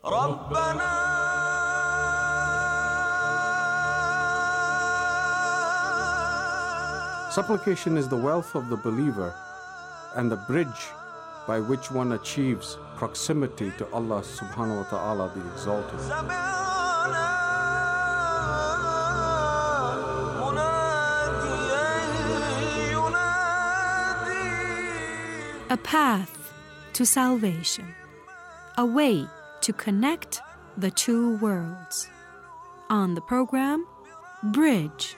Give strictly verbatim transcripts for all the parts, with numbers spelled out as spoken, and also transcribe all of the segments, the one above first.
Supplication is the wealth of the believer and the bridge by which one achieves proximity to Allah subhanahu wa ta'ala, the Exalted. A path to salvation, a way to connect the two worlds. On the program, Bridge.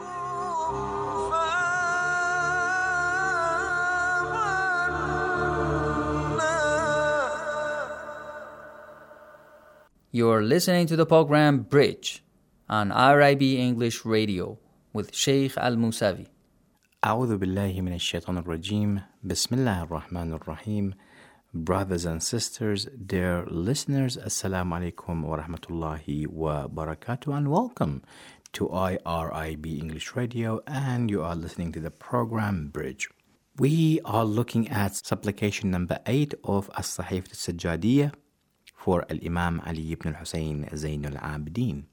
You're listening to the program Bridge on R I B English Radio with Sheikh Al-Musavi. أعوذ بالله من الشيطان الرجيم. بسم الله الرحمن الرحيم. Brothers and sisters, dear listeners, Assalamu alaikum wa rahmatullahi wa barakatuh, and welcome to I R I B English Radio, and you are listening to the program Bridge. We are looking at supplication number eight of As-Sahifat As-Sajjadiyah for Al-Imam Ali ibn al-Husayn Zayn al-Abidin.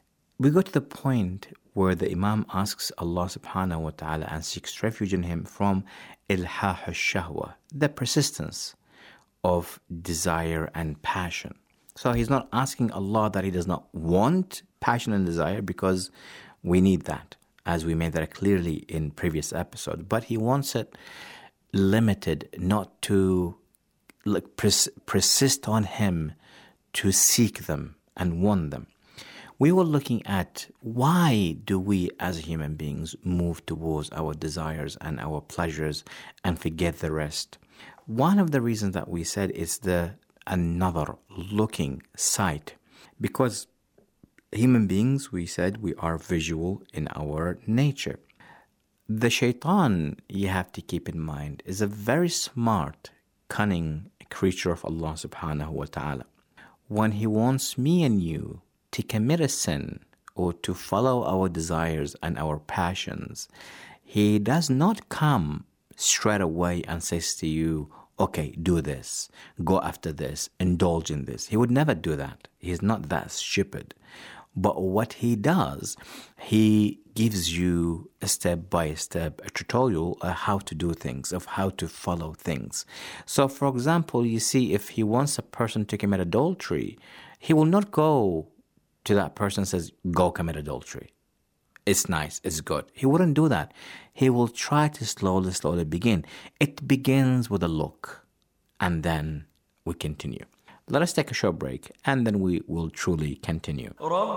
We go to the point where the Imam asks Allah subhanahu wa ta'ala and seeks refuge in him from ilhah al-shahwa, the persistence of desire and passion. So he's not asking Allah that he does not want passion and desire, because we need that, as we made that clearly in previous episodes, but he wants it limited, not to like pers- persist on him to seek them and want them. We were looking at why do we as human beings move towards our desires and our pleasures and forget the rest. One of the reasons that we said is the another looking sight, because human beings, we said, we are visual in our nature. The shaitan, you have to keep in mind, is a very smart, cunning creature of Allah subhanahu wa ta'ala. When he wants me and you to commit a sin or to follow our desires and our passions, he does not come straight away and says to you, okay, do this, go after this, indulge in this. He would never do that. He's not that stupid. But what he does, he gives you a step-by-step, a tutorial of how to do things, of how to follow things. So, for example, you see, if he wants a person to commit adultery, he will not go to that person and says, go commit adultery. It's nice, it's good. He wouldn't do that. He will try to slowly, slowly begin. It begins with a look, and then we continue. Let us take a short break, and then we will truly continue.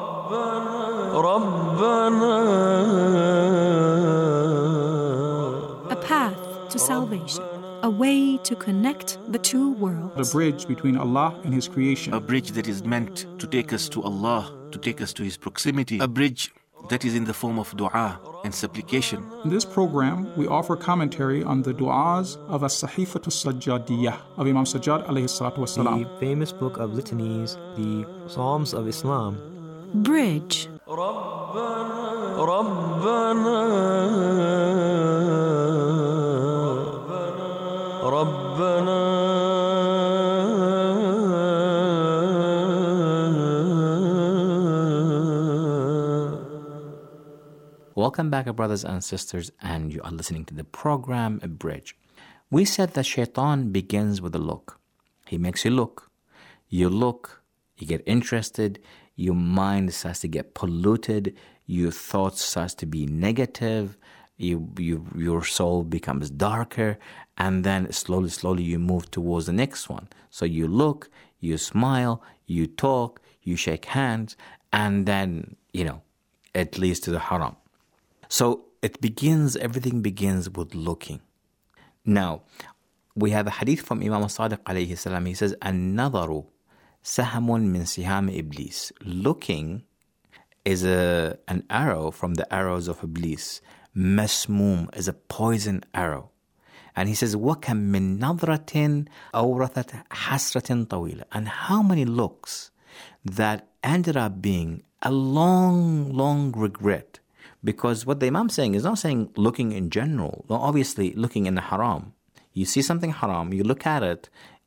A path to salvation, a way to connect the two worlds. The bridge between Allah and His creation. A bridge that is meant to take us to Allah, to take us to His proximity. A bridge that is in the form of dua and supplication. In this program, we offer commentary on the du'as of As-Sahifat As-Sajjadiyah of Imam Sajjad alayhi salatu wasalam. The famous book of litanies, the Psalms of Islam. Bridge. Welcome back, brothers and sisters, and you are listening to the program A Bridge. We said that shaitan begins with a look. He makes you look. You look, you get interested, your mind starts to get polluted, your thoughts starts to be negative, you, you, your soul becomes darker, and then slowly, slowly you move towards the next one. So you look, you smile, you talk, you shake hands, and then, you know, it leads to the haram. So it begins, everything begins with looking. Now, we have a hadith from Imam Sadiq alayhi salam. He says, "An-nadaru sahamun min siham iblis." Looking is a an arrow from the arrows of Iblis. Masmoom is a poison arrow. And he says, وَكَمْ مِن نَظْرَةٍ أَوْرَثَتْ حَسْرَةٍ طَوِيلًا. And how many looks that ended up being a long, long regret. Because what the Imam is saying is not saying looking in general. No, obviously, looking in the haram. You see something haram, you look at it,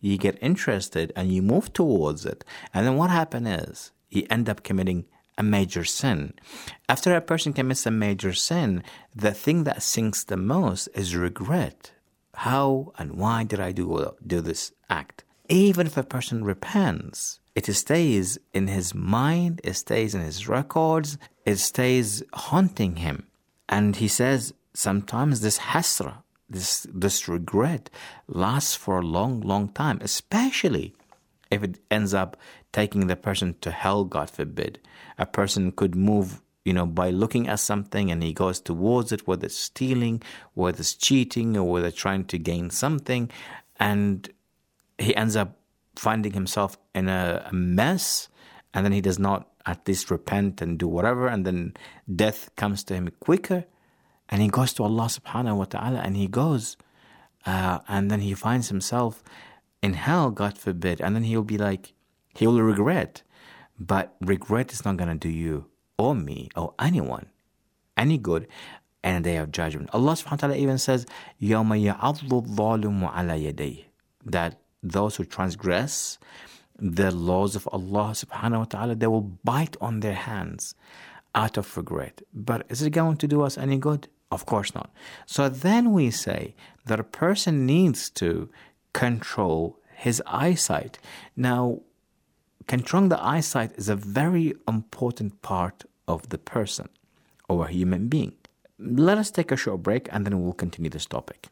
you get interested and you move towards it. And then what happens is you end up committing a major sin. After a person commits a major sin, the thing that sinks the most is regret. How and why did I do, do this act? Even if a person repents, it stays in his mind, it stays in his records, it stays haunting him. And he says sometimes this hasra, this, this regret lasts for a long, long time, especially if it ends up taking the person to hell, God forbid. A person could move, you know, by looking at something and he goes towards it, whether it's stealing, whether it's cheating, or whether trying to gain something, and he ends up finding himself in a, a mess, and then he does not at least repent and do whatever, and then death comes to him quicker, and he goes to Allah subhanahu wa ta'ala, and he goes, uh, and then he finds himself in hell, God forbid, and then he'll be like, he will regret. But regret is not going to do you or me or anyone any good in a day of judgment. Allah subhanahu wa ta'ala even says, يَوْمَ يَعَضُّ الظَّالِمُ عَلَى يَدَيْهِ, that those who transgress the laws of Allah subhanahu wa ta'ala, they will bite on their hands out of regret. But is it going to do us any good? Of course not. So then we say that a person needs to control his eyesight. Now, controlling the eyesight is a very important part of the person or a human being. Let us take a short break and then we'll continue this topic.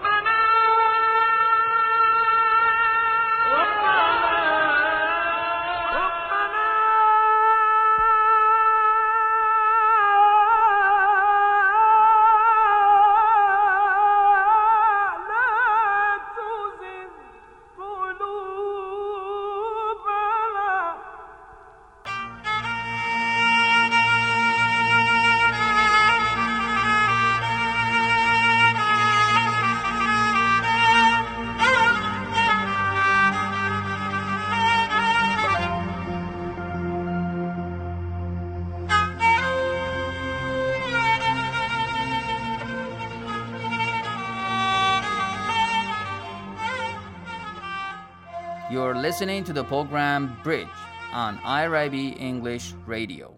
You're listening to the program Bridge on I R I B English Radio.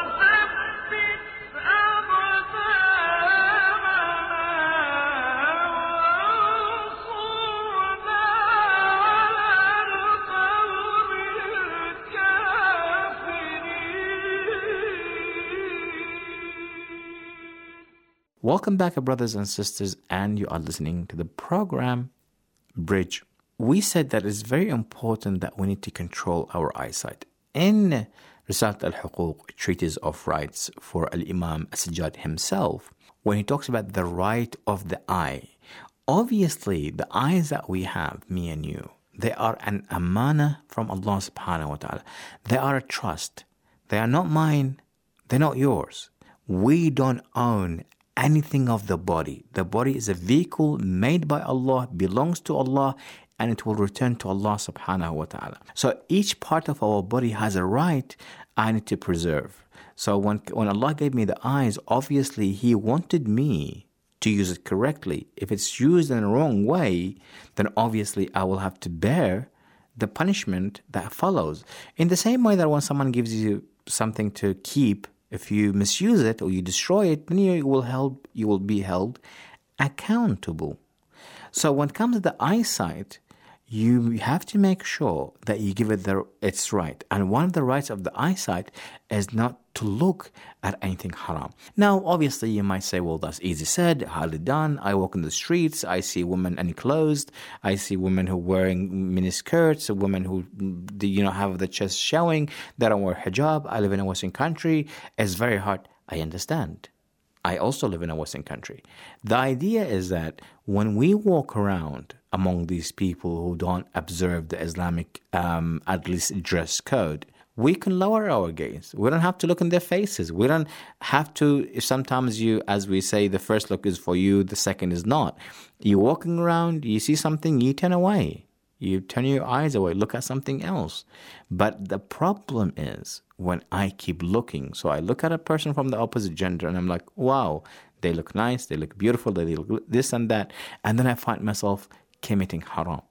Welcome back, brothers and sisters, and you are listening to the program Bridge. We said that it's very important that we need to control our eyesight. In Risalat al-Huquq, Treatise of Rights for Al-Imam As-Sajjad himself, when he talks about the right of the eye, obviously the eyes that we have, me and you, they are an amana from Allah subhanahu wa ta'ala. They are a trust. They are not mine. They're not yours. We don't own anything of the body. The body is a vehicle made by Allah, belongs to Allah, and it will return to Allah subhanahu wa ta'ala. So each part of our body has a right I need to preserve. So when, when Allah gave me the eyes, obviously He wanted me to use it correctly. If it's used in the wrong way, then obviously I will have to bear the punishment that follows. In the same way that when someone gives you something to keep, if you misuse it or you destroy it, then you will held, you will be held accountable. So when it comes to the eyesight, you have to make sure that you give it the, its right. And one of the rights of the eyesight is not to look at anything haram. Now, obviously, you might say, well, that's easy said, hardly done. I walk in the streets, I see women unclothed, I see women who are wearing miniskirts, women who, you know, have the chest showing, they don't wear hijab. I live in a Western country. It's very hard. I understand. I also live in a Western country. The idea is that when we walk around among these people who don't observe the Islamic, um, at least dress code, we can lower our gaze. We don't have to look in their faces. We don't have to, if sometimes you, as we say, the first look is for you, the second is not. You're walking around, you see something, you turn away. You turn your eyes away, look at something else. But the problem is when I keep looking. So I look at a person from the opposite gender and I'm like, wow, they look nice, they look beautiful, they look this and that. And then I find myself committing haram.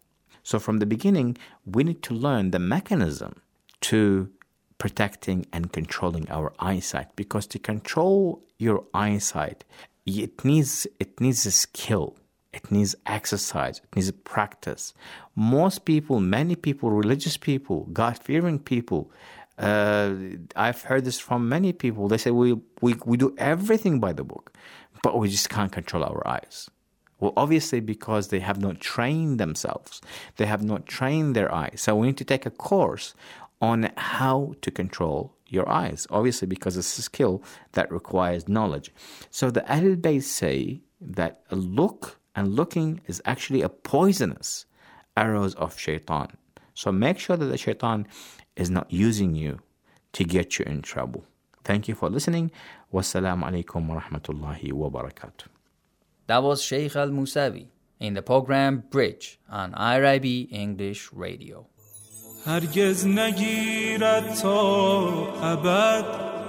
So from the beginning, we need to learn the mechanism to protecting and controlling our eyesight, because to control your eyesight, it needs it needs a skill. It needs exercise. It needs practice. Most people, many people, religious people, God-fearing people, uh, I've heard this from many people. They say we, we we do everything by the book, but we just can't control our eyes. Well, obviously because they have not trained themselves. They have not trained their eyes. So we need to take a course on how to control your eyes. Obviously because it's a skill that requires knowledge. So the Ahlul Bayt say that a look and looking is actually a poisonous arrows of shaitan. So make sure that the shaitan is not using you to get you in trouble. Thank you for listening. Wassalamu alaikum wa rahmatullahi wa barakatuh. That was Sheikh Al-Musawi in the program Bridge on I R I B English Radio. هرگز نگیرد تا ابد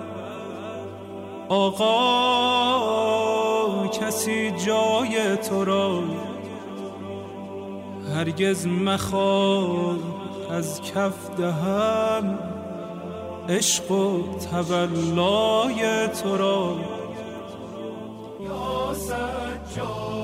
آقا کسی جای تو را، هرگز مخواه از کف دهم عشق و تولای تو را. یا سجاد